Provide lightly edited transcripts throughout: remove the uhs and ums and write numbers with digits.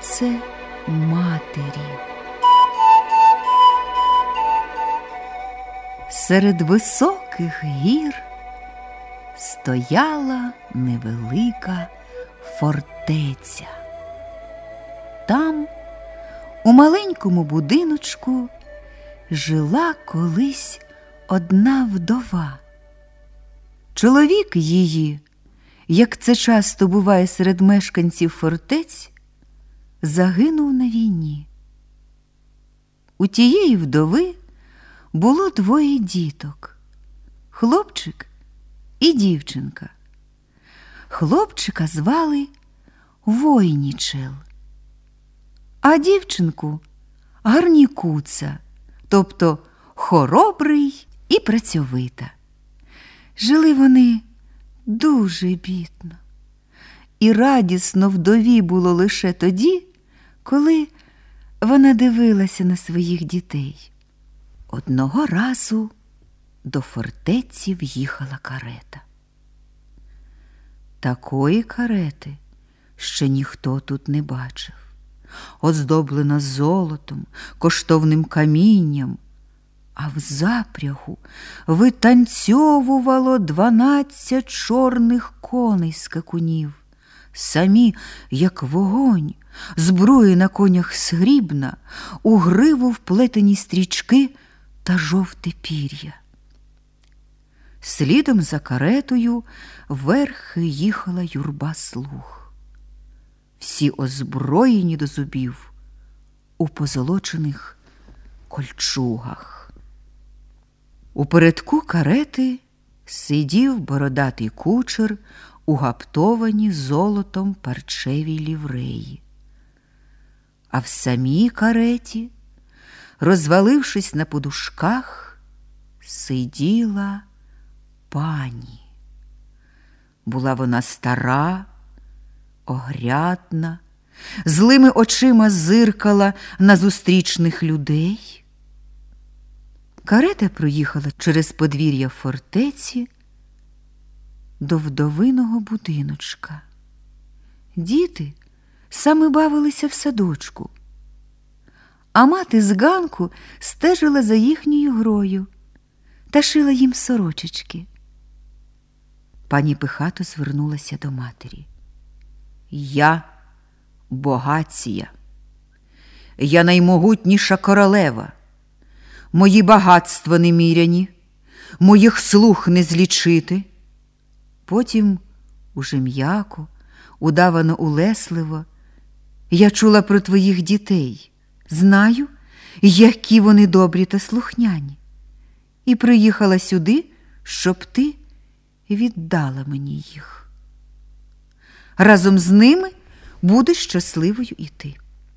серце матері. Серед високих гір стояла невелика фортеця. Там, у маленькому будиночку, жила колись одна вдова. Чоловік її, як це часто буває серед мешканців фортець, загинув на війні. У тієї вдови було двоє діток – хлопчик і дівчинка. Хлопчика звали Войнічел, а дівчинку – Гарнікуца, тобто хоробрий і працьовита. Жили вони дуже бідно. І радісно вдові було лише тоді, коли вона дивилася на своїх дітей. Одного разу до фортеці в'їхала карета. Такої карети ще ніхто тут не бачив. Оздоблена золотом, коштовним камінням, а в запрягу витанцьовувало 12 чорних коней-скакунів. Самі, як вогонь, збруї на конях срібна, у гриву вплетені стрічки та жовте пір'я. Слідом за каретою верхи їхала юрба слуг. Всі озброєні до зубів у позолочених кольчугах. У передку карети сидів бородатий кучер у гаптованій золотом парчевій лівреї. А в самій кареті, розвалившись на подушках, сиділа пані. Була вона стара, огрядна, злими очима зиркала на зустрічних людей. Карета проїхала через подвір'я фортеці до вдовиного будиночка. Діти саме бавилися в садочку, а мати з ганку стежила за їхньою грою та шила їм сорочечки. Пані пихато звернулася до матері. «Я Богація. Я наймогутніша королева. Мої багатства неміряні, моїх слуг не злічити». Потім уже м'яко, удавано улесливо: «Я чула про твоїх дітей, знаю, які вони добрі та слухняні, і приїхала сюди, щоб ти віддала мені їх. Разом з ними будеш щасливою і ти».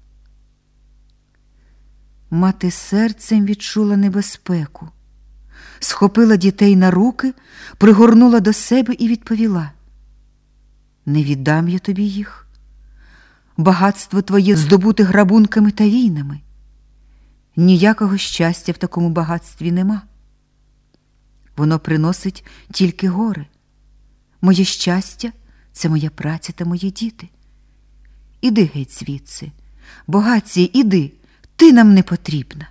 Мати серцем відчула небезпеку, схопила дітей на руки, пригорнула до себе і відповіла: «Не віддам я тобі їх. Багатство твоє здобуте грабунками та війнами. Ніякого щастя в такому багатстві нема. Воно приносить тільки горе. Моє щастя – це моя праця та мої діти. Іди геть звідси. Богація, іди, ти нам не потрібна».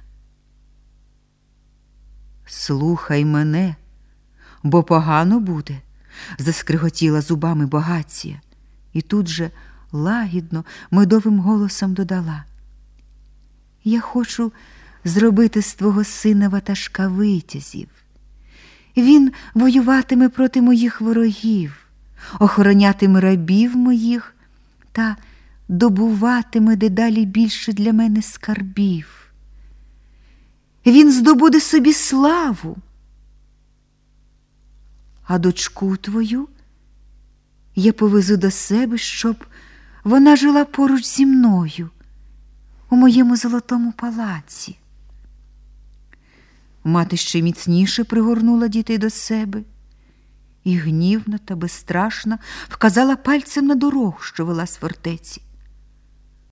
«Слухай мене, бо погано буде», – заскриготіла зубами Богація. І тут же лагідно, медовим голосом додала: «Я хочу зробити з твого сина ватажка витязів. Він воюватиме проти моїх ворогів, охоронятиме рабів моїх та добуватиме дедалі більше для мене скарбів. Він здобуде собі славу. А дочку твою я повезу до себе, щоб вона жила поруч зі мною у моєму золотому палаці». Мати ще міцніше пригорнула дітей до себе і гнівно та безстрашно вказала пальцем на дорогу, що вела з фортеці.